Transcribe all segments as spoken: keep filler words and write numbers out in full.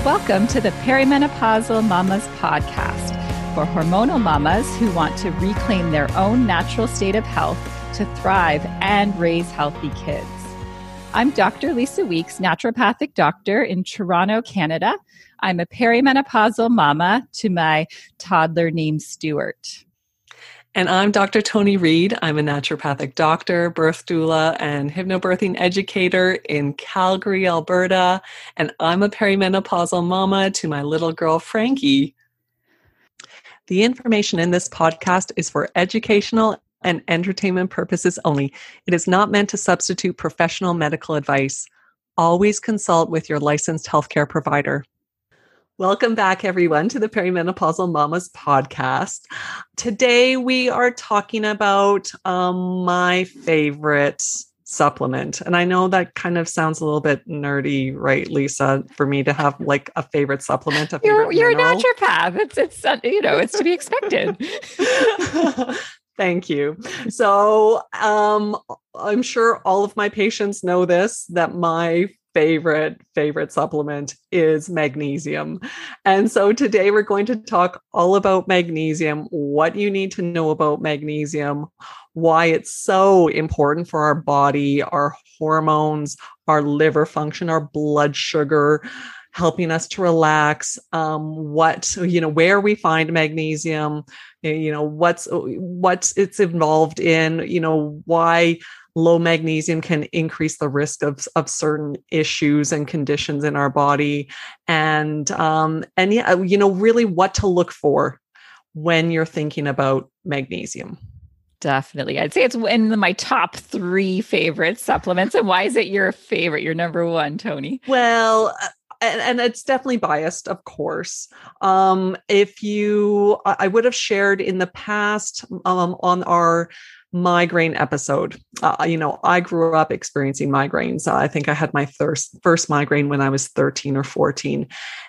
Welcome to the Perimenopausal Mamas podcast for hormonal mamas who want to reclaim their own natural state of health to thrive and raise healthy kids. I'm Doctor Lisa Weeks, naturopathic doctor in Toronto, Canada. I'm a perimenopausal mama to my toddler named Stuart. And I'm Doctor Toni Reed. I'm a naturopathic doctor, birth doula, and hypnobirthing educator in Calgary, Alberta. And I'm a perimenopausal mama to my little girl, Frankie. The information in this podcast is for educational and entertainment purposes only. It is not meant to substitute professional medical advice. Always consult with your licensed healthcare provider. Welcome back, everyone, to the Perimenopausal Mamas podcast. Today, we are talking about um, my favorite supplement. And I know that kind of sounds a little bit nerdy, right, Lisa, for me to have like a favorite supplement. A favorite you're you're mineral. a naturopath. It's, it's uh, you know, it's to be expected. Thank you. So um, I'm sure all of my patients know this, that my favorite, favorite supplement is magnesium. And so today we're going to talk all about magnesium, what you need to know about magnesium, why it's so important for our body, our hormones, our liver function, our blood sugar, helping us to relax, um, what, you know, where we find magnesium, you know, what's, what's it's involved in, you know, why low magnesium can increase the risk of, of certain issues and conditions in our body. And, um, and yeah, you know, really what to look for when you're thinking about magnesium. Definitely. I'd say it's in the, my top three favorite supplements. And why is it your favorite, your number one, Toni? Well, And, and it's definitely biased, of course. Um, if you, I would have shared in the past um, on our migraine episode. Uh, you know, I grew up experiencing migraines. Uh, I think I had my first, first migraine when I was thirteen or fourteen.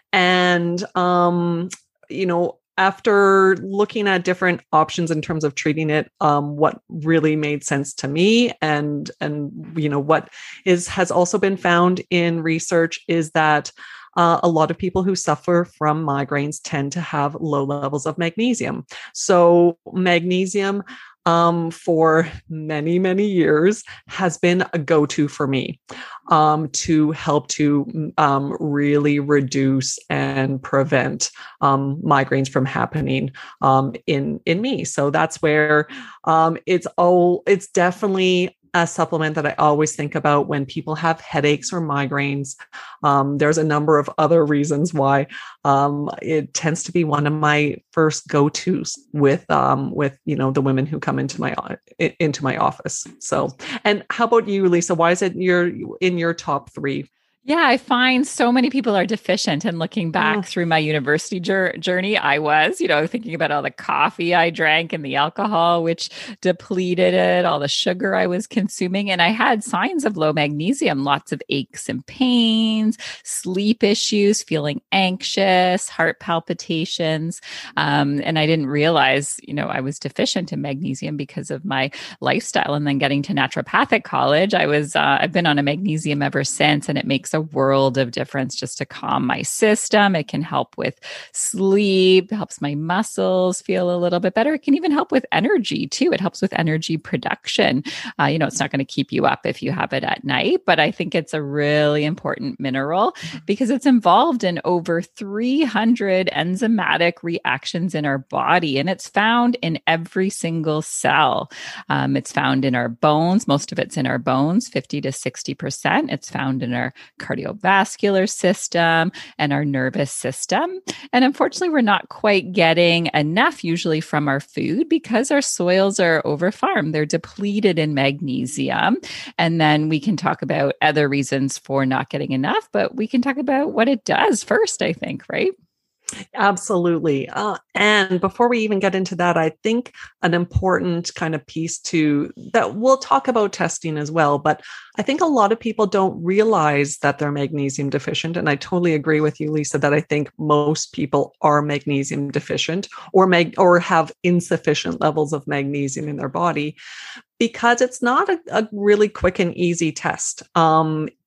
And, um, you know, after looking at different options in terms of treating it, um, what really made sense to me and, and, you know, what is, has also been found in research is that Uh, a lot of people who suffer from migraines tend to have low levels of magnesium. So magnesium um, for many, many years has been a go-to for me um, to help to um, really reduce and prevent um, migraines from happening um, in, in me. So that's where um, it's all, it's definitely a supplement that I always think about when people have headaches or migraines. Um, there's a number of other reasons why um, it tends to be one of my first go-tos with um, with you know the women who come into my into my office. So, and how about you, Lisa? Why is it you're in your top three? Yeah, I find so many people are deficient. And looking back mm. through my university jur- journey, I was, you know, thinking about all the coffee I drank and the alcohol, which depleted it, all the sugar I was consuming. And I had signs of low magnesium, lots of aches and pains, sleep issues, feeling anxious, heart palpitations. Um, and I didn't realize, you know, I was deficient in magnesium because of my lifestyle. And then getting to naturopathic college, I was, uh, I've been on a magnesium ever since, and it makes a world of difference just to calm my system. It can help with sleep, helps my muscles feel a little bit better. It can even help with energy too. It helps with energy production. Uh, you know, it's not going to keep you up if you have it at night, but I think it's a really important mineral because it's involved in over three hundred enzymatic reactions in our body, and it's found in every single cell. Um, it's found in our bones. Most of it's in our bones, fifty to sixty percent. It's found in our cardiovascular system and our nervous system. And unfortunately, we're not quite getting enough usually from our food because our soils are over-farmed. They're depleted in magnesium. And then we can talk about other reasons for not getting enough, but we can talk about what it does first, I think, right? Absolutely. Uh, and before we even get into that, I think an important kind of piece to that we'll talk about testing as well, but I think a lot of people don't realize that they're magnesium deficient. And I totally agree with you, Lisa, that I think most people are magnesium deficient or mag or have insufficient levels of magnesium in their body, because it's not a, a really quick and easy test. Um,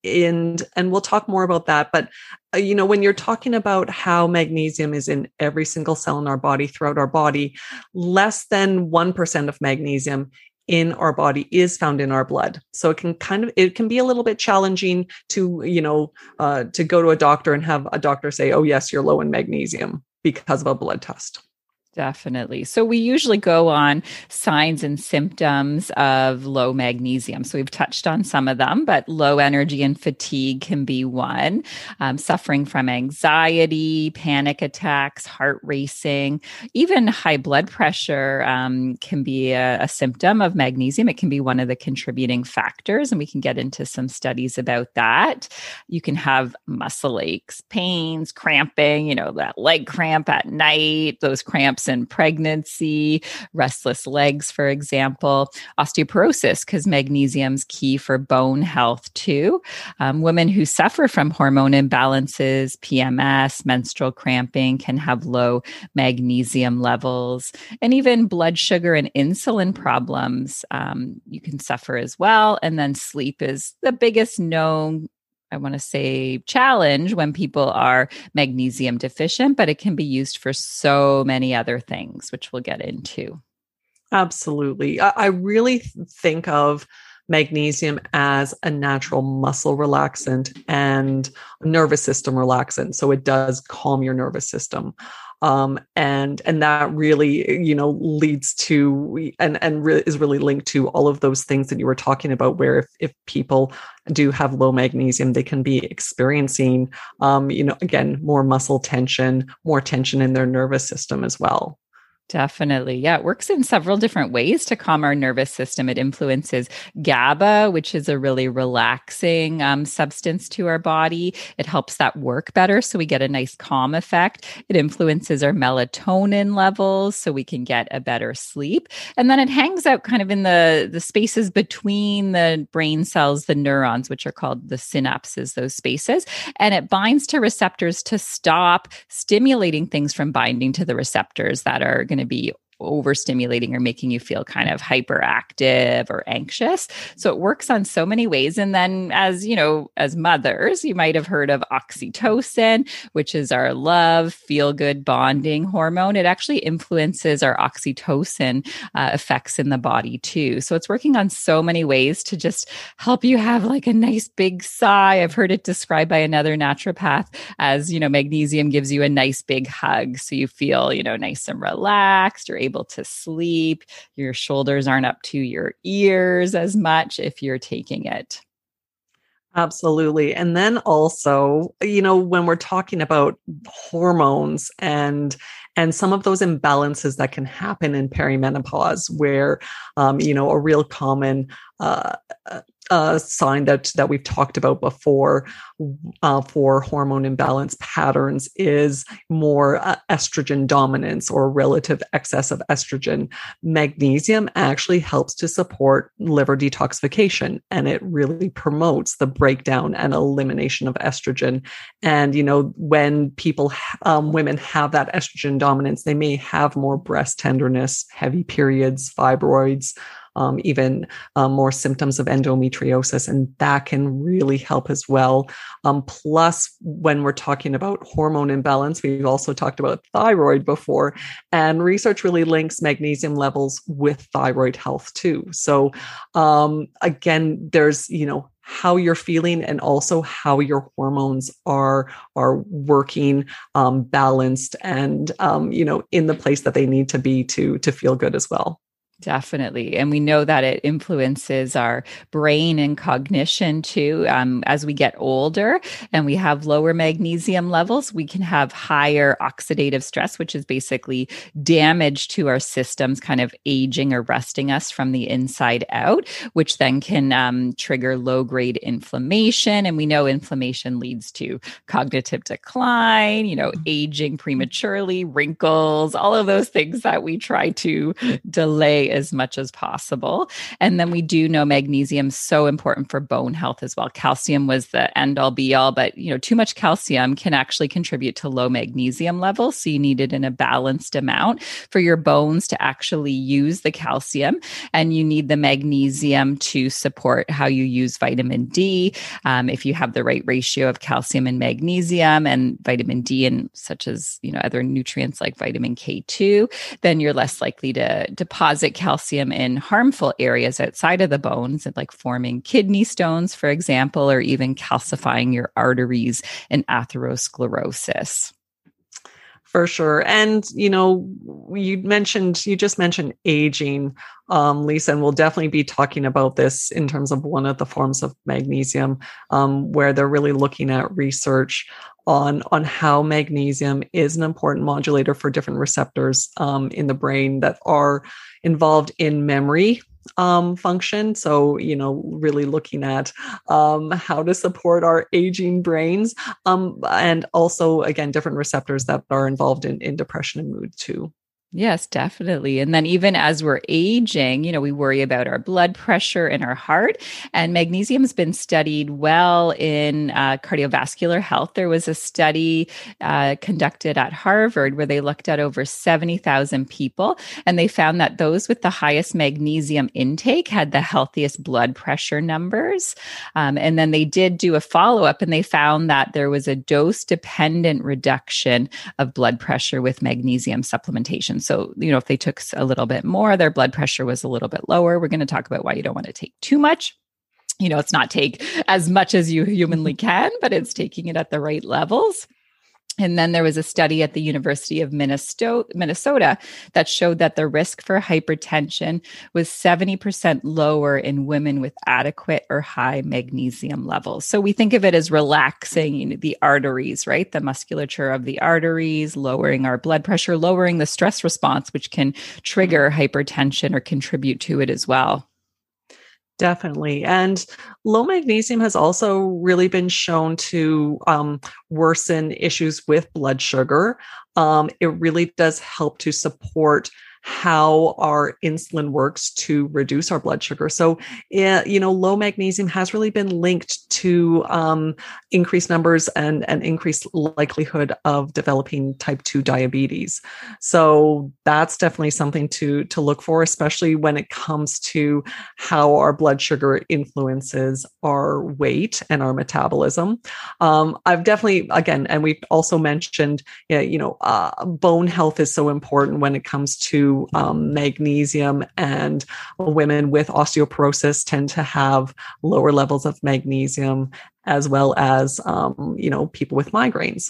and and we'll talk more about that. But uh, you know, when you're talking about how magnesium is in every single cell in our body, throughout our body, less than one percent of magnesium in our body is found in our blood. So it can kind of, it can be a little bit challenging to, you know, uh, to go to a doctor and have a doctor say, oh, yes, you're low in magnesium because of a blood test. Definitely. So we usually go on signs and symptoms of low magnesium. So we've touched on some of them, but low energy and fatigue can be one. Um, suffering from anxiety, panic attacks, heart racing, even high blood pressure um, can be a, a symptom of magnesium. It can be one of the contributing factors, and we can get into some studies about that. You can have muscle aches, pains, cramping, you know, that leg cramp at night, those cramps in pregnancy, restless legs, for example, osteoporosis, because magnesium's key for bone health too. Um, women who suffer from hormone imbalances, P M S, menstrual cramping can have low magnesium levels, and even blood sugar and insulin problems um, you can suffer as well. And then sleep is the biggest known, I want to say, challenge when people are magnesium deficient, but it can be used for so many other things, which we'll get into. Absolutely. I, I really think of magnesium as a natural muscle relaxant and nervous system relaxant. So it does calm your nervous system. Um, and, and that really, you know, leads to, and, and re- is really linked to all of those things that you were talking about, where if, if people do have low magnesium, they can be experiencing, um, you know, again, more muscle tension, more tension in their nervous system as well. Definitely. Yeah. It works in several different ways to calm our nervous system. It influences GABA, which is a really relaxing um, substance to our body. It helps that work better, so we get a nice calm effect. It influences our melatonin levels, so we can get a better sleep. And then it hangs out kind of in the, the spaces between the brain cells, the neurons, which are called the synapses, those spaces. And it binds to receptors to stop stimulating things from binding to the receptors that are going to be overstimulating or making you feel kind of hyperactive or anxious. So it works on so many ways. And then, as you know, as mothers, you might have heard of oxytocin, which is our love, feel good bonding hormone. It actually influences our oxytocin uh, effects in the body too. So it's working on so many ways to just help you have like a nice big sigh. I've heard it described by another naturopath as, you know, magnesium gives you a nice big hug. So you feel, you know, nice and relaxed. You're able to sleep. Your shoulders aren't up to your ears as much if you're taking it. Absolutely. And then also, you know, when we're talking about hormones and and some of those imbalances that can happen in perimenopause, where, um, you know, a real common uh, uh, sign that that we've talked about before uh, for hormone imbalance patterns is more uh, estrogen dominance or relative excess of estrogen. Magnesium actually helps to support liver detoxification, and it really promotes the breakdown and elimination of estrogen. And, you know, when people, um, women have that estrogen dominance, they may have more breast tenderness, heavy periods, fibroids, Um, even um, more symptoms of endometriosis, and that can really help as well. Um, plus, when we're talking about hormone imbalance, we've also talked about thyroid before, and research really links magnesium levels with thyroid health too. So um, again, there's, you know, how you're feeling and also how your hormones are are working um, balanced and um, you know, in the place that they need to be to to feel good as well. Definitely. And we know that it influences our brain and cognition too. Um, as we get older and we have lower magnesium levels, we can have higher oxidative stress, which is basically damage to our systems, kind of aging or rusting us from the inside out, which then can um, trigger low-grade inflammation. And we know inflammation leads to cognitive decline, you know, aging prematurely, wrinkles, all of those things that we try to delay day as much as possible. And then we do know magnesium is so important for bone health as well. Calcium was the end all be all, but you know, too much calcium can actually contribute to low magnesium levels. So you need it in a balanced amount for your bones to actually use the calcium. And you need the magnesium to support how you use vitamin D. Um, if you have the right ratio of calcium and magnesium and vitamin D and such as, you know, other nutrients like vitamin K two, then you're less likely to deposit calcium in harmful areas outside of the bones, like forming kidney stones, for example, or even calcifying your arteries and atherosclerosis. For sure. And, you know, you mentioned, you just mentioned aging, um, Lisa, and we'll definitely be talking about this in terms of one of the forms of magnesium, um, where they're really looking at research on, on how magnesium is an important modulator for different receptors um, in the brain that are involved in memory um, function. So, you know, really looking at um, how to support our aging brains, um, and also, again, different receptors that are involved in, in depression and mood too. Yes, definitely. And then even as we're aging, you know, we worry about our blood pressure and our heart. And magnesium has been studied well in uh, cardiovascular health. There was a study uh, conducted at Harvard where they looked at over seventy thousand people, and they found that those with the highest magnesium intake had the healthiest blood pressure numbers. Um, and then they did do a follow-up, and they found that there was a dose-dependent reduction of blood pressure with magnesium supplementation. So, you know, if they took a little bit more, their blood pressure was a little bit lower. We're going to talk about why you don't want to take too much. You know, it's not take as much as you humanly can, but it's taking it at the right levels. And then there was a study at the University of Minnesota, Minnesota that showed that the risk for hypertension was seventy percent lower in women with adequate or high magnesium levels. So we think of it as relaxing the arteries, right? The musculature of the arteries, lowering our blood pressure, lowering the stress response, which can trigger hypertension or contribute to it as well. Definitely. And low magnesium has also really been shown to um, worsen issues with blood sugar. Um, it really does help to support how our insulin works to reduce our blood sugar. So, yeah, you know, low magnesium has really been linked to um, increased numbers and, and increased likelihood of developing type two diabetes. So that's definitely something to, to look for, especially when it comes to how our blood sugar influences our weight and our metabolism. Um, I've definitely, again, and we've also mentioned, yeah, you know, uh, bone health is so important when it comes to Um, magnesium, and women with osteoporosis tend to have lower levels of magnesium, as well as, um, you know, people with migraines.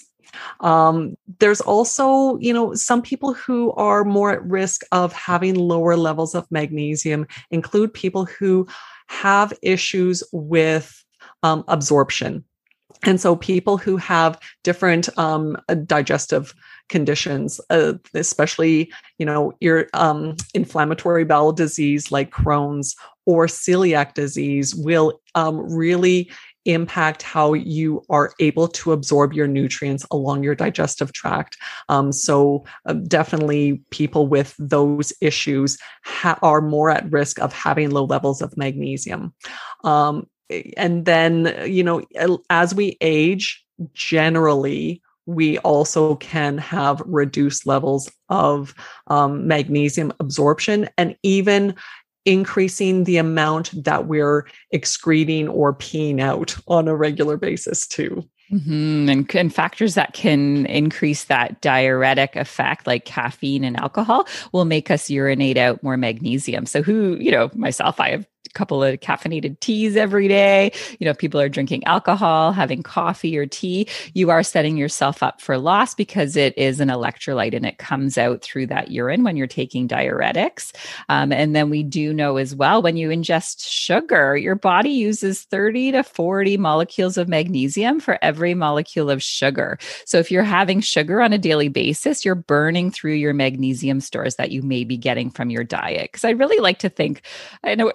Um, there's also, you know, some people who are more at risk of having lower levels of magnesium include people who have issues with um, absorption. And so people who have different um, digestive conditions, uh, especially, you know, your um, inflammatory bowel disease like Crohn's or celiac disease will um, really impact how you are able to absorb your nutrients along your digestive tract. Um, so uh, definitely people with those issues ha- are more at risk of having low levels of magnesium. Um, and then, you know, as we age, generally, we also can have reduced levels of um, magnesium absorption, and even increasing the amount that we're excreting or peeing out on a regular basis too. Mm-hmm. And, and factors that can increase that diuretic effect, like caffeine and alcohol, will make us urinate out more magnesium. So who, you know, myself, I have a couple of caffeinated teas every day. You know, if people are drinking alcohol, having coffee or tea, you are setting yourself up for loss because it is an electrolyte and it comes out through that urine when you're taking diuretics. Um, and then we do know as well, when you ingest sugar, your body uses thirty to forty molecules of magnesium for every molecule of sugar. So if you're having sugar on a daily basis, you're burning through your magnesium stores that you may be getting from your diet. Because I really like to think, I know ideal word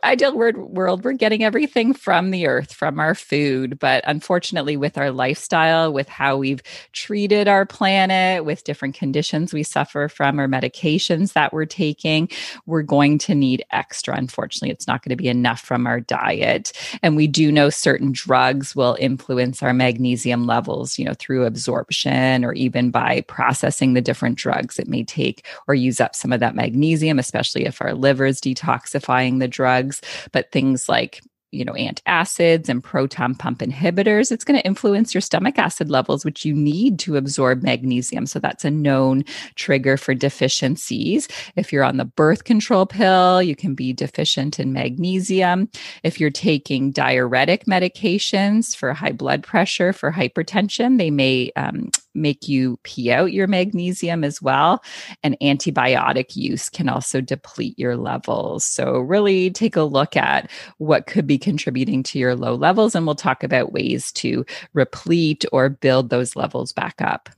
word world, we're getting everything from the earth, from our food. But unfortunately, with our lifestyle, with how we've treated our planet, with different conditions we suffer from or medications that we're taking, we're going to need extra. Unfortunately, it's not going to be enough from our diet. And we do know certain drugs will influence our magnesium levels, you know, through absorption or even by processing the different drugs. It may take or use up some of that magnesium, especially if our liver is detoxifying the drugs. But things like, you know, antacids and proton pump inhibitors, it's going to influence your stomach acid levels, which you need to absorb magnesium. So that's a known trigger for deficiencies. If you're on the birth control pill, you can be deficient in magnesium. If you're taking diuretic medications for high blood pressure, for hypertension, they may um, make you pee out your magnesium as well. And antibiotic use can also deplete your levels. So really take a look at what could be contributing to your low levels. And we'll talk about ways to replete or build those levels back up.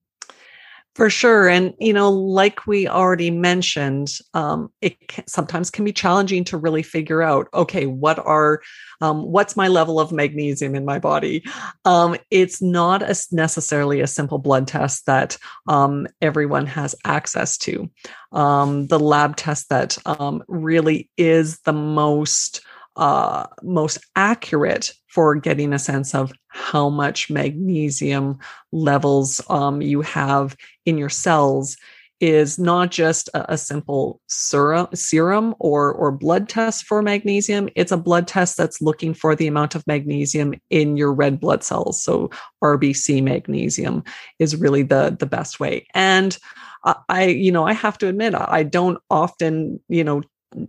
For sure. And, you know, like we already mentioned, um, it can, sometimes can be challenging to really figure out, okay, what are, um, what's my level of magnesium in my body? Um, it's not as necessarily a simple blood test that um, everyone has access to. Um, the lab test that um, really is the most Uh, most accurate for getting a sense of how much magnesium levels um, you have in your cells is not just a, a simple serum, serum or, or blood test for magnesium. It's a blood test that's looking for the amount of magnesium in your red blood cells. So R B C magnesium is really the, the best way. And I, you know, I have to admit, I don't often, you know,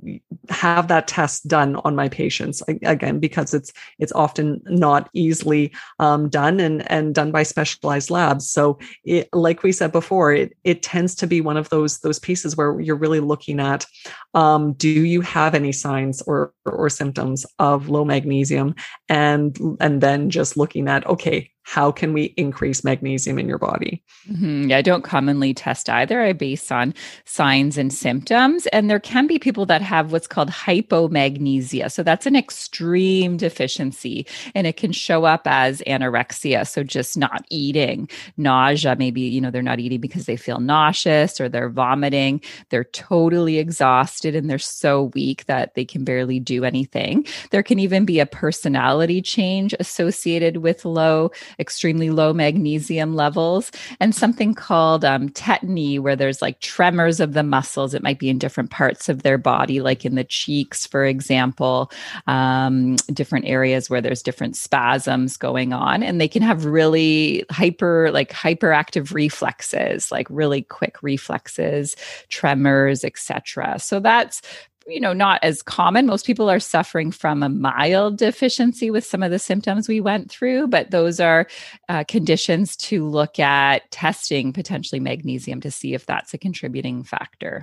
have that test done on my patients, again, because it's it's often not easily um, done and and done by specialized labs. So it, like we said before, it it tends to be one of those those pieces where you're really looking at, um, do you have any signs or, or or symptoms of low magnesium, and and then just looking at, okay, how can we increase magnesium in your body? Mm-hmm. Yeah, I don't commonly test either. I base on signs and symptoms. And there can be people that have what's called hypomagnesia. So that's an extreme deficiency, and it can show up as anorexia. So just not eating, nausea, maybe, you know, they're not eating because they feel nauseous or they're vomiting. They're totally exhausted and they're so weak that they can barely do anything. There can even be a personality change associated with low extremely low magnesium levels, and something called um, tetany, where there's like tremors of the muscles. It might be in different parts of their body, like in the cheeks, for example, um, different areas where there's different spasms going on. And they can have really hyper, like hyperactive reflexes, like really quick reflexes, tremors, et cetera. So that's you know, not as common. Most people are suffering from a mild deficiency with some of the symptoms we went through, but those are uh, conditions to look at testing potentially magnesium to see if that's a contributing factor.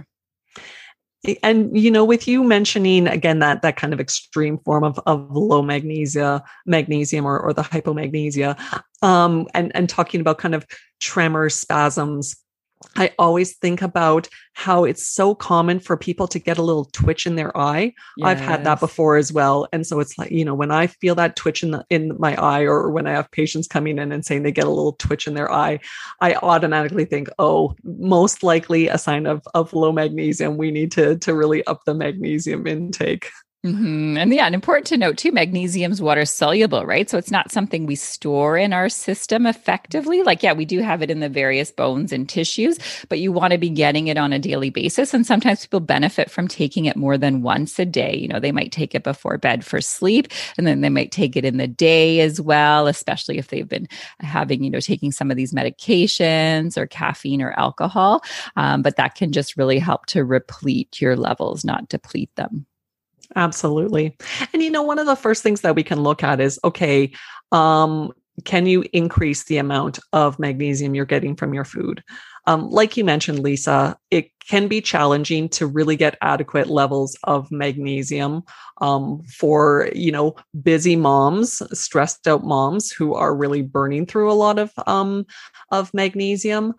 And, you know, with you mentioning again, that, that kind of extreme form of, of low magnesia, magnesium or, or the hypomagnesia, um, and, and talking about kind of tremors, spasms, I always think about how it's so common for people to get a little twitch in their eye. Yes. I've had that before as well. And so it's like, you know, when I feel that twitch in the, in my eye, or when I have patients coming in and saying they get a little twitch in their eye, I automatically think, oh, most likely a sign of, of low magnesium. We need to, to really up the magnesium intake. Mm-hmm. And yeah, and important to note too, magnesium's water soluble, right? So it's not something we store in our system effectively. Like, yeah, we do have it in the various bones and tissues, but you want to be getting it on a daily basis. And sometimes people benefit from taking it more than once a day. You know, they might take it before bed for sleep, and then they might take it in the day as well, especially if they've been having, you know, taking some of these medications or caffeine or alcohol. Um, but that can just really help to replete your levels, not deplete them. Absolutely. And, you know, one of the first things that we can look at is, okay, um, can you increase the amount of magnesium you're getting from your food? Um, like you mentioned, Lisa, it can be challenging to really get adequate levels of magnesium um, for, you know, busy moms, stressed out moms who are really burning through a lot of, um, of magnesium.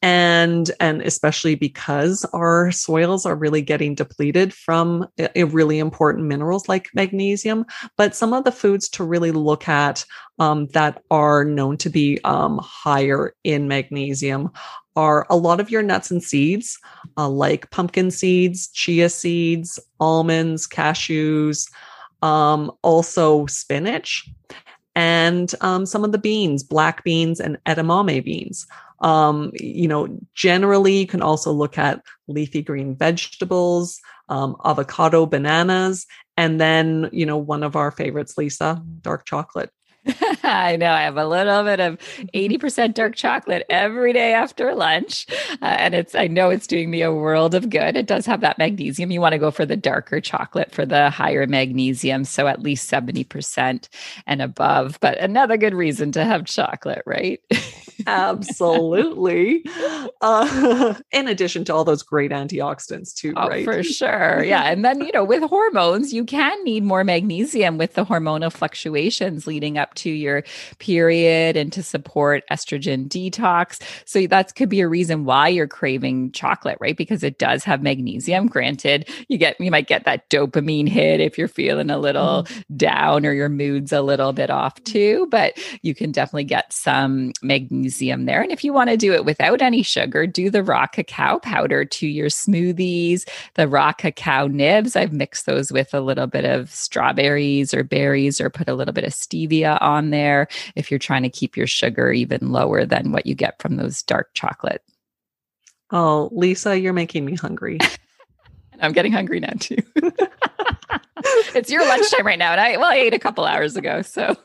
And, and especially because our soils are really getting depleted from a, a really important minerals like magnesium. But some of the foods to really look at um, that are known to be um, higher in magnesium are a lot of your nuts and seeds, uh, like pumpkin seeds, chia seeds, almonds, cashews, um, also spinach, and um, some of the beans, black beans and edamame beans. Um, you know, generally you can also look at leafy green vegetables, um, avocado, bananas, and then, you know, one of our favorites, Lisa, dark chocolate. I know I have a little bit of eighty percent dark chocolate every day after lunch. Uh, and it's, I know it's doing me a world of good. It does have that magnesium. You want to go for the darker chocolate for the higher magnesium. So at least seventy percent and above, but another good reason to have chocolate, right? Absolutely. Uh, in addition to all those great antioxidants too, oh, right? For sure. Yeah. And then, you know, with hormones, you can need more magnesium with the hormonal fluctuations leading up to your period and to support estrogen detox. So that could be a reason why you're craving chocolate, right? Because it does have magnesium. Granted, you get, you might get that dopamine hit if you're feeling a little mm-hmm. down or your mood's a little bit off too, but you can definitely get some magnesium there. And if you want to do it without any sugar, do the raw cacao powder to your smoothies, the raw cacao nibs. I've mixed those with a little bit of strawberries or berries or put a little bit of stevia on there if you're trying to keep your sugar even lower than what you get from those dark chocolate. Oh, Lisa, you're making me hungry. I'm getting hungry now too. It's your lunchtime right now. And I, well, I ate a couple hours ago. So,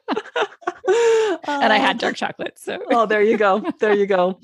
and I had dark chocolate. So, oh, there you go. There you go.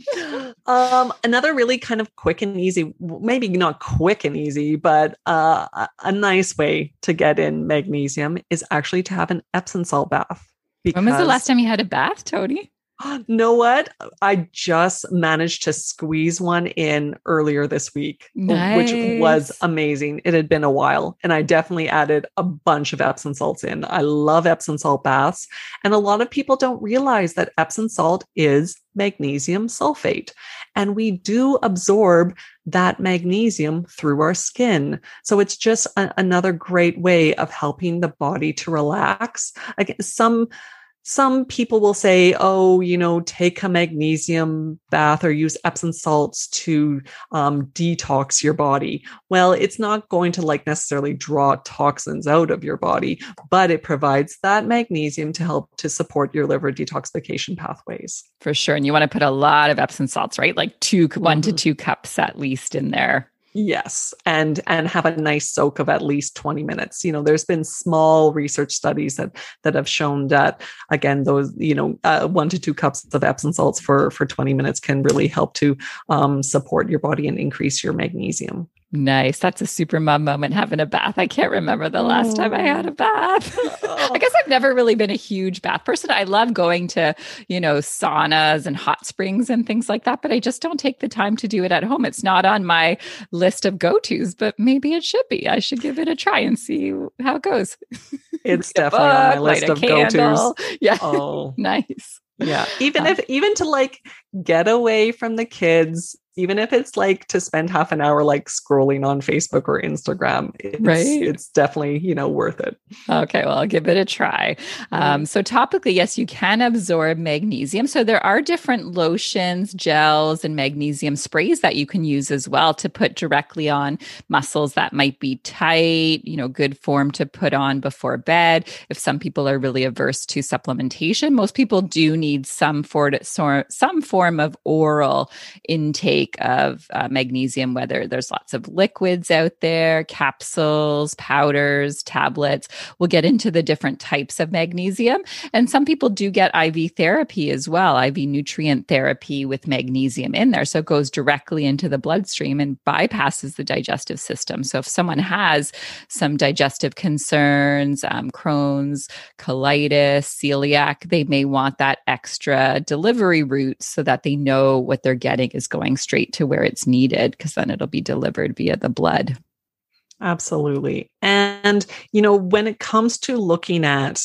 Um, another really kind of quick and easy, maybe not quick and easy, but uh, a nice way to get in magnesium is actually to have an Epsom salt bath. Because, when was the last time you had a bath, Tony? Know what? I just managed to squeeze one in earlier this week, nice. Which was amazing. It had been a while, and I definitely added a bunch of Epsom salts in. I love Epsom salt baths, and a lot of people don't realize that Epsom salt is magnesium sulfate, and we do absorb that magnesium through our skin. So it's just a- another great way of helping the body to relax. Again, some Some people will say, oh, you know, take a magnesium bath or use Epsom salts to um, detox your body. Well, it's not going to like necessarily draw toxins out of your body, but it provides that magnesium to help to support your liver detoxification pathways. For sure. And you want to put a lot of Epsom salts, right? Like two, mm-hmm. one to two cups at least in there. Yes. And, and have a nice soak of at least twenty minutes. You know, there's been small research studies that, that have shown that, again, those, you know, uh, one to two cups of Epsom salts for, for twenty minutes can really help to um, support your body and increase your magnesium. Nice. That's a super mom moment, having a bath. I can't remember the last time I had a bath. I guess I've never really been a huge bath person. I love going to, you know, saunas and hot springs and things like that, but I just don't take the time to do it at home. It's not on my list of go-tos, but maybe it should be. I should give it a try and see how it goes. It's definitely book, on my list of go-tos. Yeah. Oh, nice. Yeah. Even if, even to like get away from the kids, even if it's like to spend half an hour like scrolling on Facebook or Instagram, it's, right? It's definitely, you know, worth it. Okay, well, I'll give it a try. Um, so topically, yes, you can absorb magnesium. So there are different lotions, gels, and magnesium sprays that you can use as well to put directly on muscles that might be tight, you know, good form to put on before bed. If some people are really averse to supplementation, most people do need some, for, some form of oral intake of uh, magnesium, whether there's lots of liquids out there, capsules, powders, tablets. We'll get into the different types of magnesium. And some people do get I V therapy as well, I V nutrient therapy with magnesium in there. So it goes directly into the bloodstream and bypasses the digestive system. So if someone has some digestive concerns, um, Crohn's, colitis, celiac, they may want that extra delivery route so that they know what they're getting is going straight to where it's needed, because then it'll be delivered via the blood. Absolutely. And, you know, when it comes to looking at,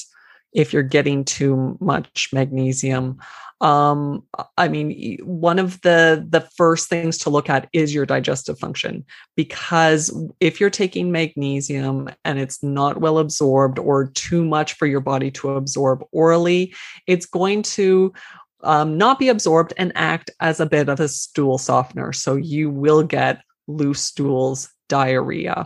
if you're getting too much magnesium. Um, I mean, one of the, the first things to look at is your digestive function, because if you're taking magnesium and it's not well absorbed or too much for your body to absorb orally, it's going to um, not be absorbed and act as a bit of a stool softener. So you will get loose stools, diarrhea.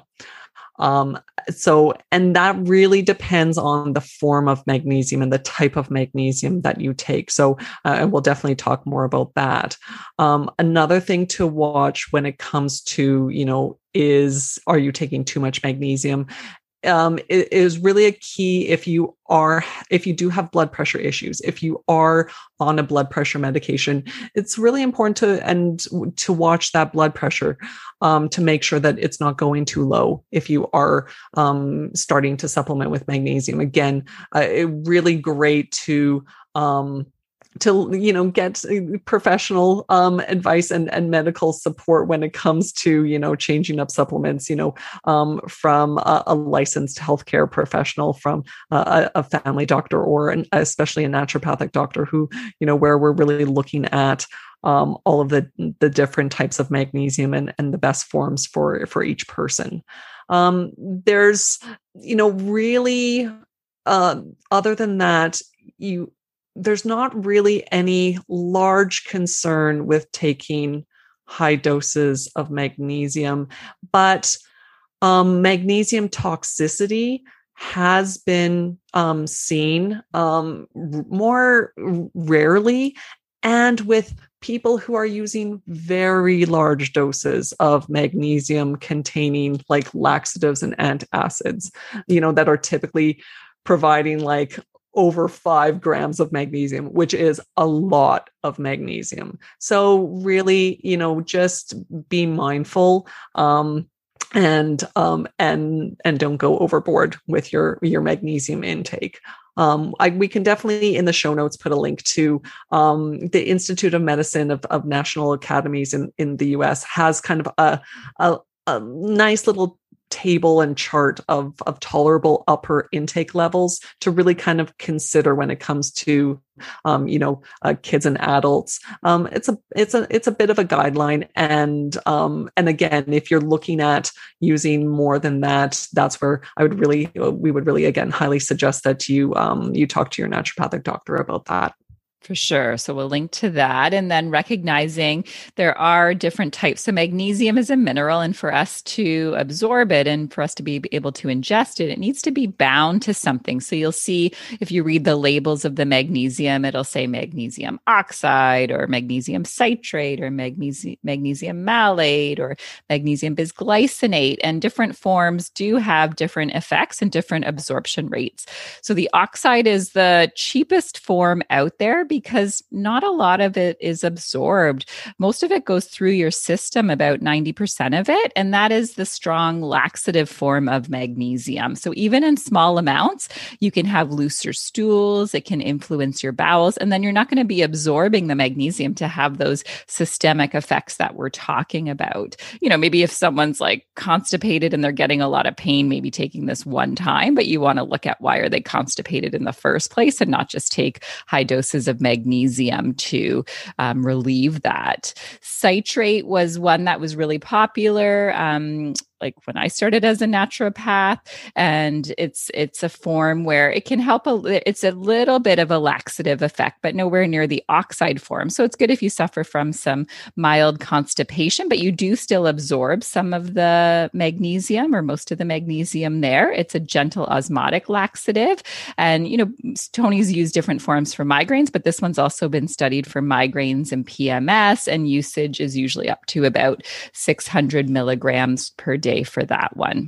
Um, so, and that really depends on the form of magnesium and the type of magnesium that you take. So, uh, and we'll definitely talk more about that. Um, another thing to watch when it comes to, you know, is, are you taking too much magnesium? Um, it is really a key if you are, if you do have blood pressure issues, if you are on a blood pressure medication, it's really important to, and to watch that blood pressure, um, to make sure that it's not going too low. If you are, um, starting to supplement with magnesium, again, uh, it really great to, um, to, you know, get professional um, advice and, and medical support when it comes to, you know, changing up supplements, you know, um, from a, a licensed healthcare professional, from a, a family doctor, or an, especially a naturopathic doctor who, you know, where we're really looking at um, all of the, the different types of magnesium and, and the best forms for, for each person. Um, there's, you know, really, uh, other than that, you, there's not really any large concern with taking high doses of magnesium, but um, magnesium toxicity has been um, seen um, r- more rarely, and with people who are using very large doses of magnesium containing like laxatives and antacids, you know, that are typically providing like over five grams of magnesium, which is a lot of magnesium. So really, you know, just be mindful, um, and, um, and, and don't go overboard with your, your magnesium intake. Um, I, we can definitely in the show notes put a link to um, the Institute of Medicine of, of National Academies in, in the U S has kind of a, a, a nice little table and chart of, of tolerable upper intake levels to really kind of consider when it comes to, um, you know, uh, kids and adults. Um, it's a, it's a, it's a bit of a guideline. And, um, and again, if you're looking at using more than that, that's where I would really, we would really, again, highly suggest that you, um, you talk to your naturopathic doctor about that. For sure. So we'll link to that. And then recognizing there are different types of magnesium as a mineral. And for us to absorb it and for us to be able to ingest it, it needs to be bound to something. So you'll see if you read the labels of the magnesium, it'll say magnesium oxide or magnesium citrate or magnesium, magnesium malate or magnesium bisglycinate. And different forms do have different effects and different absorption rates. So the oxide is the cheapest form out there, because not a lot of it is absorbed. Most of it goes through your system, about ninety percent of it. And that is the strong laxative form of magnesium. So even in small amounts, you can have looser stools. It can influence your bowels. And then you're not going to be absorbing the magnesium to have those systemic effects that we're talking about. You know, maybe if someone's like constipated and they're getting a lot of pain, maybe taking this one time, but you want to look at why are they constipated in the first place and not just take high doses of magnesium to um, relieve that. Citrate was one that was really popular. Um, like when I started as a naturopath, and it's it's a form where it can help. A, it's a little bit of a laxative effect, but nowhere near the oxide form. So it's good if you suffer from some mild constipation, but you do still absorb some of the magnesium or most of the magnesium there. It's a gentle osmotic laxative. And, you know, Tony's used different forms for migraines, but this one's also been studied for migraines and P M S, and usage is usually up to about six hundred milligrams per day for that one.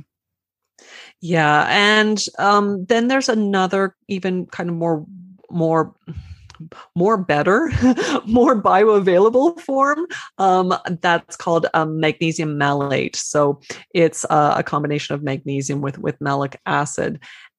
Yeah. And um, then there's another even kind of more, more, more better, more bioavailable form um, that's called um, magnesium malate. So it's uh, a combination of magnesium with, with malic acid.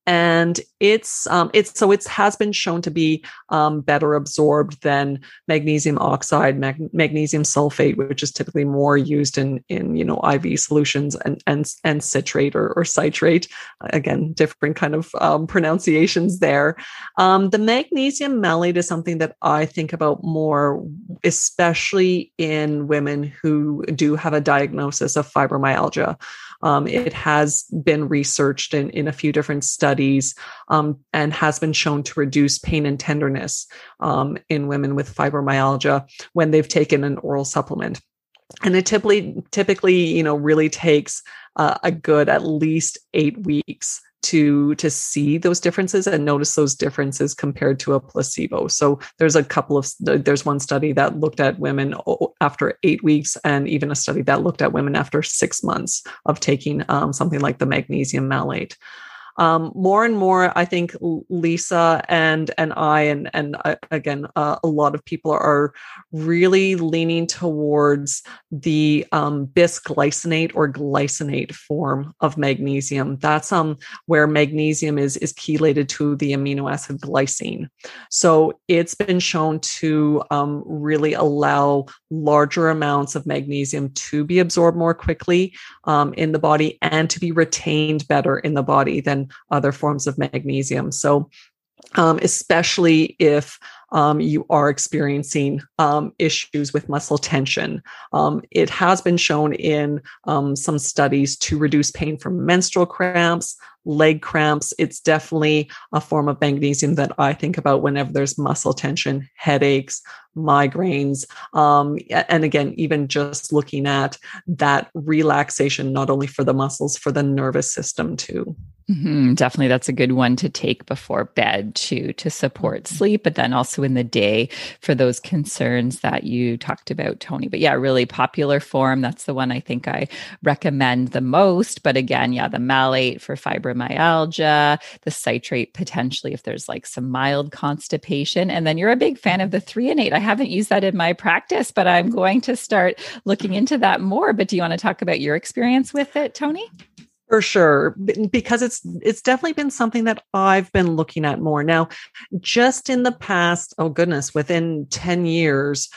And it's um, it's so it has been shown to be um, better absorbed than magnesium oxide, mag- magnesium sulfate, which is typically more used in in you know I V solutions, and and and citrate or, or citrate. Again, different kind of um, pronunciations there. Um, the magnesium malate is something that I think about more, especially in women who do have a diagnosis of fibromyalgia. Um, it has been researched in, in a few different studies um, and has been shown to reduce pain and tenderness um, in women with fibromyalgia when they've taken an oral supplement. And it typically, typically, you know, really takes uh, a good at least eight weeks to to see those differences and notice those differences compared to a placebo. So there's a couple of there's one study that looked at women after eight weeks, and even a study that looked at women after six months of taking um, something like the magnesium malate. Um, more and more, I think Lisa and and I and and uh, again uh, a lot of people are really leaning towards the um, bisglycinate or glycinate form of magnesium. That's um where magnesium is is chelated to the amino acid glycine. So it's been shown to um, really allow larger amounts of magnesium to be absorbed more quickly um, in the body and to be retained better in the body than other forms of magnesium. So um, especially if um, you are experiencing um, issues with muscle tension. Um, it has been shown in um, some studies to reduce pain from menstrual cramps, leg cramps. It's definitely a form of magnesium that I think about whenever there's muscle tension, headaches, migraines. Um, and again, even just looking at that relaxation, not only for the muscles, for the nervous system too. Mm-hmm. Definitely. That's a good one to take before bed too, to support sleep, but then also in the day for those concerns that you talked about, Tony. But yeah, really popular form. That's the one I think I recommend the most. But again, yeah, the malate for fibromyalgia, the citrate potentially if there's like some mild constipation. And then you're a big fan of the threonate. I haven't used that in my practice, but I'm going to start looking into that more. But do you want to talk about your experience with it, Tony? For sure, because it's it's definitely been something that I've been looking at more now. Just in the past, oh goodness, within ten years,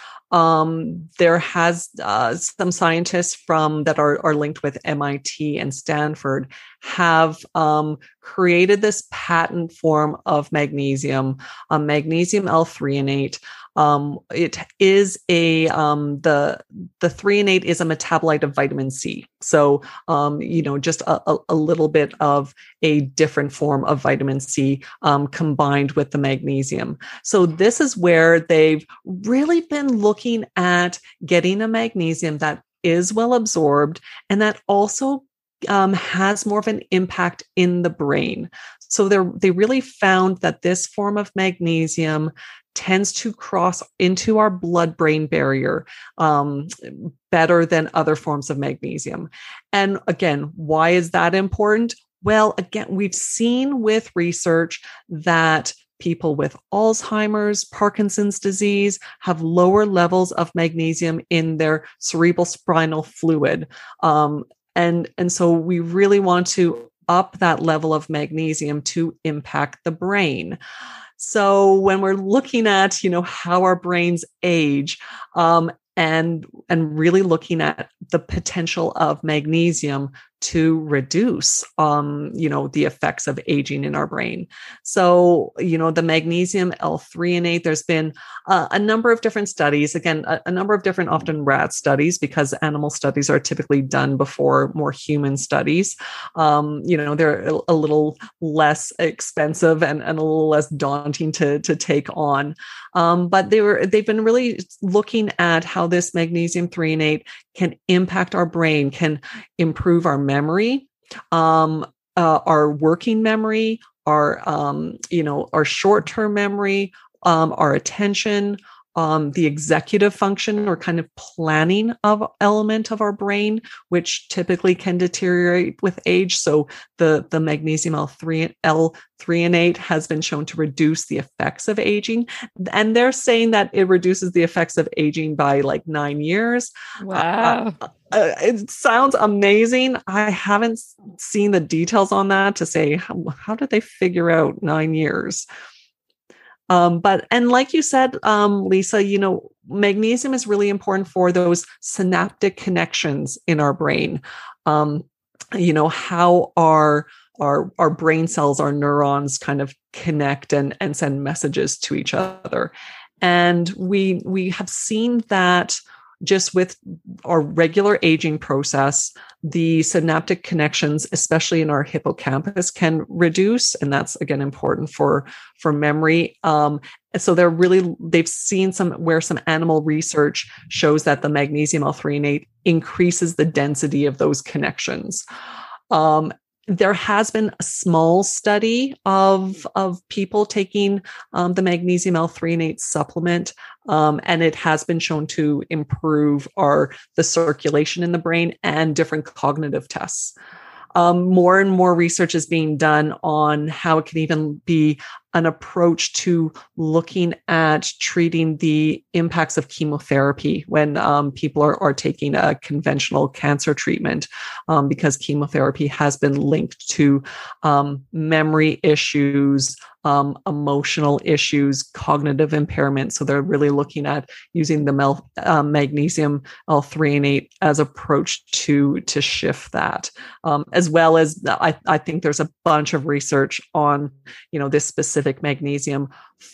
um, there has uh, some scientists from that are are linked with M I T and Stanford have um, created this patent form of magnesium, uh, magnesium L-threonate. Um, it is a um, the the threonate is a metabolite of vitamin C. So um, you know, just a, a little bit of a different form of vitamin C um, combined with the magnesium. So this is where they've really been looking at getting a magnesium that is well absorbed and that also um, has more of an impact in the brain. So they they really found that this form of magnesium tends to cross into our blood-brain barrier um, better than other forms of magnesium. And again, why is that important? Well, again, we've seen with research that people with Alzheimer's, Parkinson's disease have lower levels of magnesium in their cerebral spinal fluid. Um, and, and so we really want to up that level of magnesium to impact the brain. So when we're looking at, you know, how our brains age, um, and and really looking at the potential of magnesium to reduce, um, you know, the effects of aging in our brain. So, you know, the magnesium L-threonate, there's been uh, a number of different studies, again, a, a number of different often rat studies, because animal studies are typically done before more human studies. Um, you know, they're a, a little less expensive and, and a little less daunting to, to take on. Um, but they were, they've been really looking at how this magnesium threonate can impact our brain, can improve our memory, um, uh, our working memory, our, um, you know, our short-term memory, um, our attention, um, the executive function or kind of planning of element of our brain, which typically can deteriorate with age. So the, the magnesium L-threonate has been shown to reduce the effects of aging. And they're saying that it reduces the effects of aging by like nine years. Wow. Uh, uh, it sounds amazing. I haven't seen the details on that to say, how, how did they figure out nine years? Um, but, and like you said, um, Lisa, you know, magnesium is really important for those synaptic connections in our brain. Um, you know, how our, our, our brain cells, our neurons kind of connect and, and send messages to each other. And we, we have seen that just with our regular aging process, the synaptic connections, especially in our hippocampus, can reduce. And that's, again, important for, for memory. Um, so they're really, they've seen some where some animal research shows that the magnesium L-threonate increases the density of those connections. Um, There has been a small study of, of people taking um, the magnesium L-threonate supplement, um, and it has been shown to improve our the circulation in the brain and different cognitive tests. Um, more and more research is being done on how it can even be an approach to looking at treating the impacts of chemotherapy when um, people are, are taking a conventional cancer treatment, um, because chemotherapy has been linked to um, memory issues, um, emotional issues, cognitive impairment. So they're really looking at using the mel- uh, magnesium L-threonate as approach to, to shift that, um, as well as I, I think there's a bunch of research on, you know, this specific magnesium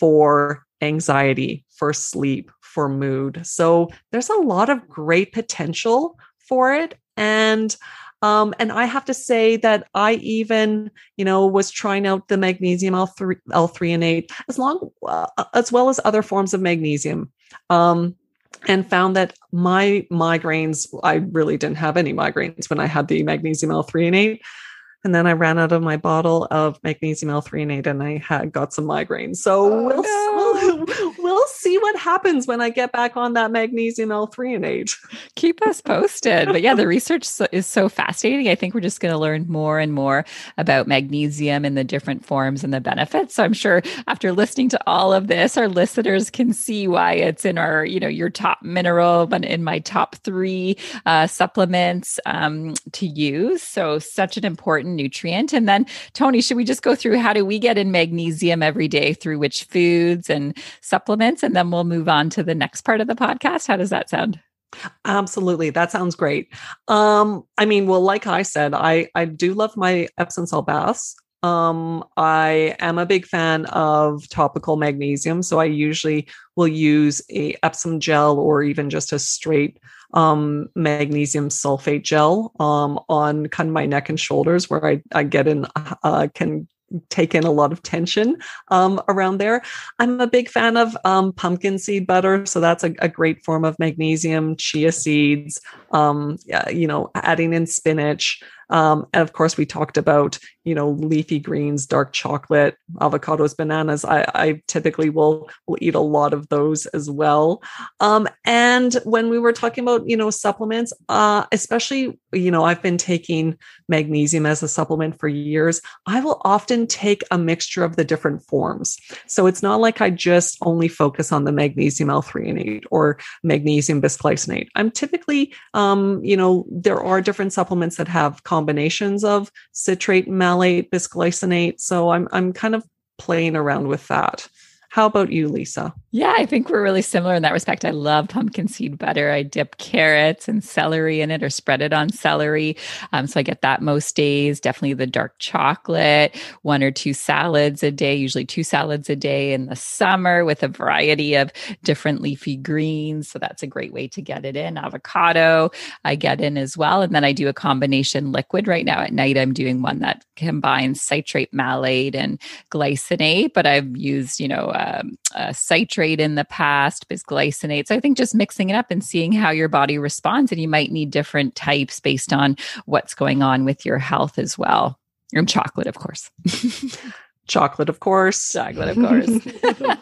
for anxiety, for sleep, for mood. So there's a lot of great potential for it. And Um, and I have to say that I even, you know, was trying out the magnesium L-threonate as long, uh, as well as other forms of magnesium, um, and found that my migraines, I really didn't have any migraines when I had the magnesium L-threonate. And then I ran out of my bottle of magnesium L-threonate and I had got some migraines. So oh, we'll, no. we'll, we'll see what happens when I get back on that magnesium L-threonate. Keep us posted. But yeah, the research is so fascinating. I think we're just going to learn more and more about magnesium and the different forms and the benefits. So I'm sure after listening to all of this, our listeners can see why it's in our, you know, your top mineral, but in my top three uh, supplements um, to use. So such an important nutrient. And then Tony, should we just go through how do we get in magnesium every day, through which foods and supplements, and then we'll move on to the next part of the podcast? How does that sound? Absolutely. That sounds great. Um, I mean, well, like I said, I, I do love my Epsom salt baths. Um, I am a big fan of topical magnesium. So I usually will use a Epsom gel or even just a straight um, magnesium sulfate gel um, on kind of my neck and shoulders, where I, I get in, uh, can take in a lot of tension um, around there. I'm a big fan of um, pumpkin seed butter. So that's a, a great form of magnesium, chia seeds, um, you know, adding in spinach. Um, and of course, we talked about, you know, leafy greens, dark chocolate, avocados, bananas. I, I typically will, will eat a lot of those as well. Um, and when we were talking about, you know, supplements, uh, especially, you know, I've been taking magnesium as a supplement for years. I will often take a mixture of the different forms. So it's not like I just only focus on the magnesium L-threonate or magnesium bisglycinate. I'm typically, um, you know, there are different supplements that have combinations of citrate, malate, bisglycinate. So I'm I'm kind of playing around with that. How about you, Lisa? Yeah, I think we're really similar in that respect. I love pumpkin seed butter. I dip carrots and celery in it or spread it on celery. Um, so I get that most days. Definitely the dark chocolate, one or two salads a day, usually two salads a day in the summer with a variety of different leafy greens. So that's a great way to get it in. Avocado, I get in as well. And then I do a combination liquid right now. At night, I'm doing one that combines citrate, malate, and glycinate, but I've used, you know, um, uh, citrate in the past, bisglycinate. So I think just mixing it up and seeing how your body responds, and you might need different types based on what's going on with your health as well. And chocolate, of course. Chocolate, of course. Chocolate, of course.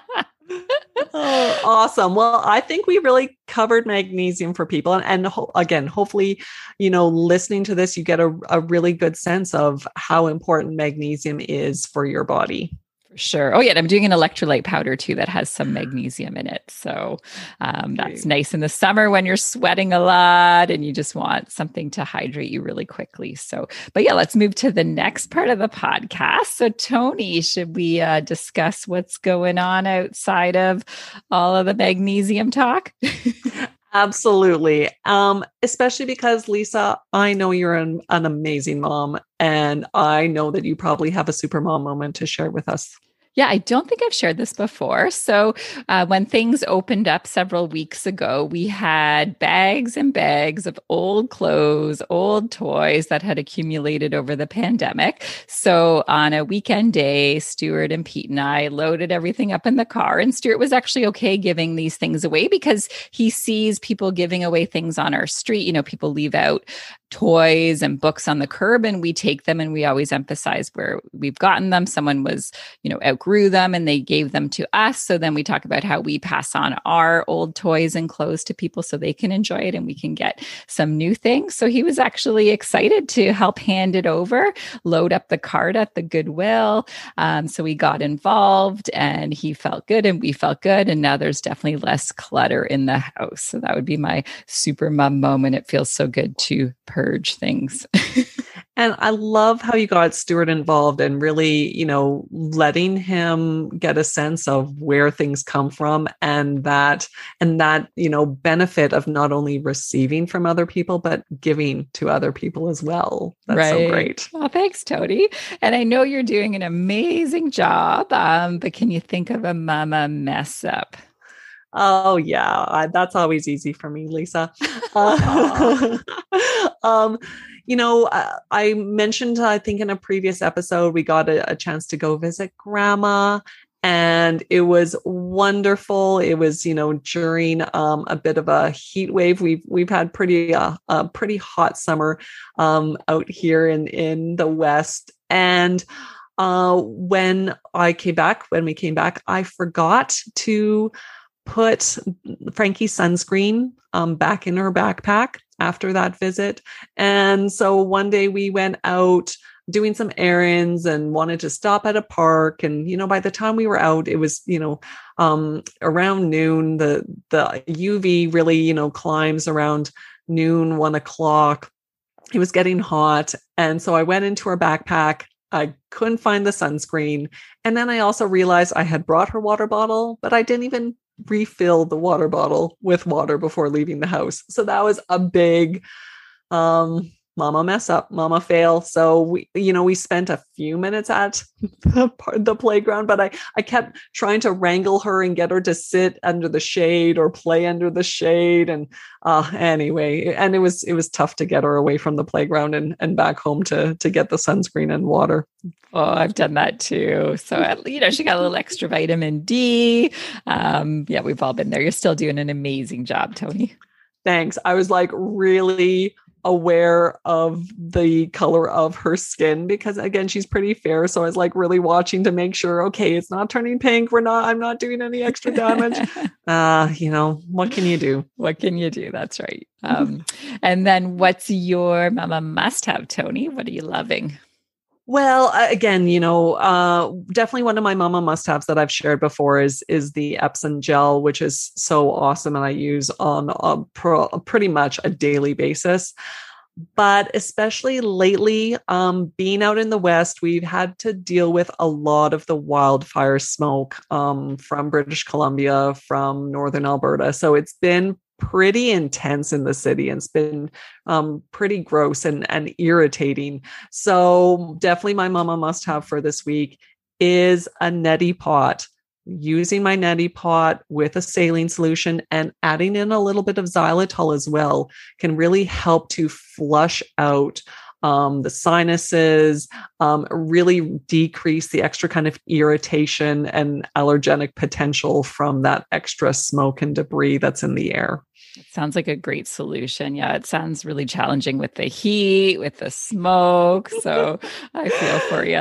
Oh, awesome. Well, I think we really covered magnesium for people. And, and ho- again, hopefully, you know, listening to this, you get a, a really good sense of how important magnesium is for your body. Sure. Oh, yeah. And I'm doing an electrolyte powder too that has some magnesium in it. So um, Okay. that's nice in the summer when you're sweating a lot and you just want something to hydrate you really quickly. So, but yeah, let's move to the next part of the podcast. So, Tony, should we uh, discuss what's going on outside of all of the magnesium talk? Absolutely. Um, especially because, Lisa, I know you're an, an amazing mom, and I know that you probably have a super mom moment to share with us. Yeah, I don't think I've shared this before. So, uh, when things opened up several weeks ago, we had bags and bags of old clothes, old toys that had accumulated over the pandemic. So, on a weekend day, Stuart and Pete and I loaded everything up in the car. And Stuart was actually okay giving these things away because he sees people giving away things on our street. You know, people leave out toys and books on the curb, and we take them, and we always emphasize where we've gotten them. Someone was, you know, outgrew them and they gave them to us. So then we talk about how we pass on our old toys and clothes to people so they can enjoy it and we can get some new things. So he was actually excited to help hand it over, load up the cart at the Goodwill. Um, so we got involved and he felt good and we felt good. And now there's definitely less clutter in the house. So that would be my super mom moment. It feels so good to purge things. And I love how you got Stuart involved and really, you know, letting him get a sense of where things come from and that, and that, you know, benefit of not only receiving from other people, but giving to other people as well. That's right. So great. Well, thanks, Tony. And I know you're doing an amazing job, um, but can you think of a mama mess up? Oh, yeah. I, that's always easy for me, Lisa. Uh, um, you know, I, I mentioned, I think in a previous episode, we got a, a chance to go visit grandma and it was wonderful. It was, you know, during um, a bit of a heat wave. We've, we've had pretty, uh, a pretty hot summer um, out here in, in the West. And uh, when I came back, when we came back, I forgot to put Frankie's sunscreen um, back in her backpack after that visit. And so one day we went out doing some errands and wanted to stop at a park. And, you know, by the time we were out, it was, you know, um, around noon. The, the U V really, you know, climbs around noon, one o'clock. It was getting hot. And so I went into her backpack. I couldn't find the sunscreen. And then I also realized I had brought her water bottle, but I didn't even refill the water bottle with water before leaving the house. So that was a big um, mama mess up, mama fail. So we, you know, we spent a few minutes at the, the playground, but I, I kept trying to wrangle her and get her to sit under the shade or play under the shade. And uh, anyway, and it was, it was tough to get her away from the playground and, and back home to, to get the sunscreen and water. Oh, I've done that too. So, you know, she got a little extra vitamin D. Um, yeah, we've all been there. You're still doing an amazing job, Tony. Thanks. I was like really aware of the color of her skin because again, she's pretty fair. So I was like really watching to make sure, okay, it's not turning pink. We're not, I'm not doing any extra damage. uh, you know, what can you do? What can you do? That's right. Um, and then what's your mama must have, Tony? What are you loving? Well, again, you know, uh, definitely one of my mama must-haves that I've shared before is is the Epsom gel, which is so awesome, and I use on a pro, pretty much a daily basis. But especially lately, um, being out in the West, we've had to deal with a lot of the wildfire smoke um, from British Columbia, from Northern Alberta. So it's been pretty intense in the city and it's been um, pretty gross and, and irritating. So definitely my mama must have for this week is a neti pot. Using my neti pot with a saline solution and adding in a little bit of xylitol as well can really help to flush out um, the sinuses, um, really decrease the extra kind of irritation and allergenic potential from that extra smoke and debris that's in the air. It sounds like a great solution. Yeah, it sounds really challenging with the heat, with the smoke. So I feel for you.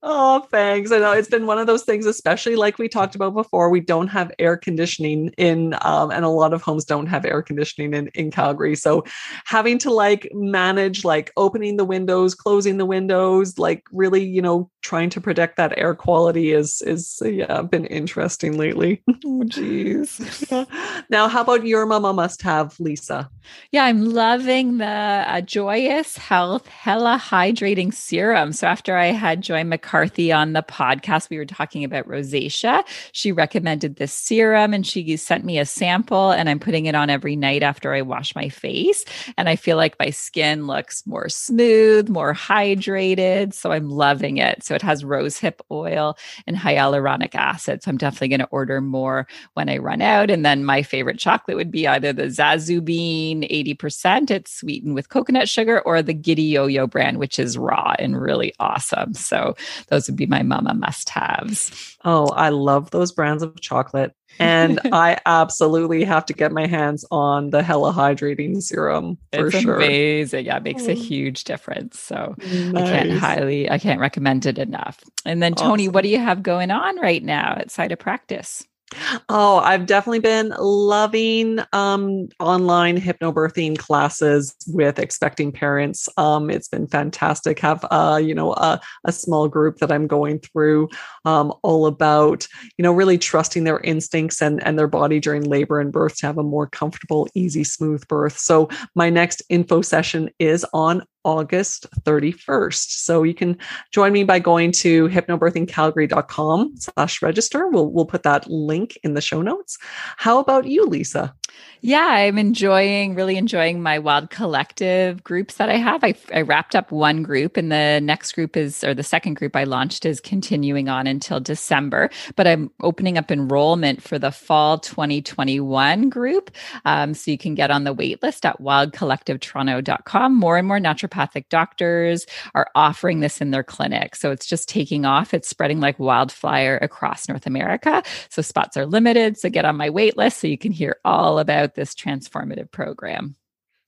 Oh, thanks. I know it's been one of those things, especially like we talked about before. We don't have air conditioning in, um, and a lot of homes don't have air conditioning in, in Calgary. So having to like manage like opening the windows, closing the windows, like really, you know, trying to protect that air quality is, is yeah, been interesting lately. Oh, geez. Now, how about your mama must have, Lisa? Yeah, I'm loving the uh, Joyous Health Hella Hydrating Serum. So after I had Joy McCarthy on the podcast, we were talking about rosacea. She recommended this serum and she sent me a sample, and I'm putting it on every night after I wash my face. And I feel like my skin looks more smooth, more hydrated. So I'm loving it. So it has rosehip oil and hyaluronic acid. So I'm definitely going to order more when I run out. And then my favorite chocolate would be either the Zazu Bean eighty percent, it's sweetened with coconut sugar, or the Giddy Yo-Yo brand, which is raw and really awesome. So those would be my mama must-haves. Oh, I love those brands of chocolate. And I absolutely have to get my hands on the Hella Hydrating Serum for it's sure. Amazing. Yeah, it makes a huge difference. So Nice. I can't highly, I can't recommend it enough. And then Tony, Awesome. what do you have going on right now outside of practice? Oh, I've definitely been loving um, online hypnobirthing classes with expecting parents. Um, it's been fantastic. Have uh, you know a, a small group that I'm going through, um, all about you know really trusting their instincts and and their body during labor and birth to have a more comfortable, easy, smooth birth. So my next info session is on August thirty-first. So you can join me by going to hypnobirthing calgary dot com slash register. We'll, we'll put that link in the show notes. How about you, Lisa? Yeah, I'm enjoying, really enjoying my Wild Collective groups that I have. I, I wrapped up one group, and the next group is, or the second group I launched is continuing on until December. But I'm opening up enrollment for the fall twenty twenty-one group. Um, so you can get on the wait list at wild collective toronto dot com. More and more naturopathic doctors are offering this in their clinic. So it's just taking off. It's spreading like wildfire across North America. So spots are limited. So get on my wait list so you can hear all about this transformative program.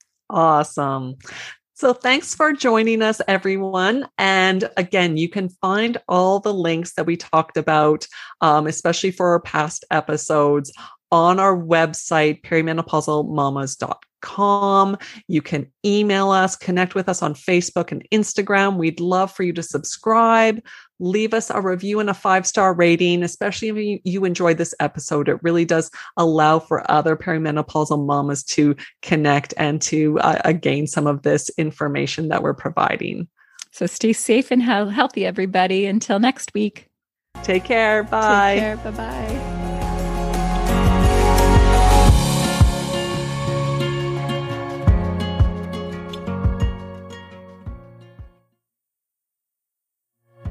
Awesome. So thanks for joining us, everyone. And again, you can find all the links that we talked about, um, especially for our past episodes, on our website, perimenopausal mamas dot com. You can email us, connect with us on Facebook and Instagram. We'd love for you to subscribe, leave us a review and a five-star rating, especially if you, you enjoyed this episode. It really does allow for other perimenopausal mamas to connect and to uh, gain some of this information that we're providing. So stay safe and healthy, everybody. Until next week. Take care. Bye. Take care. Bye-bye.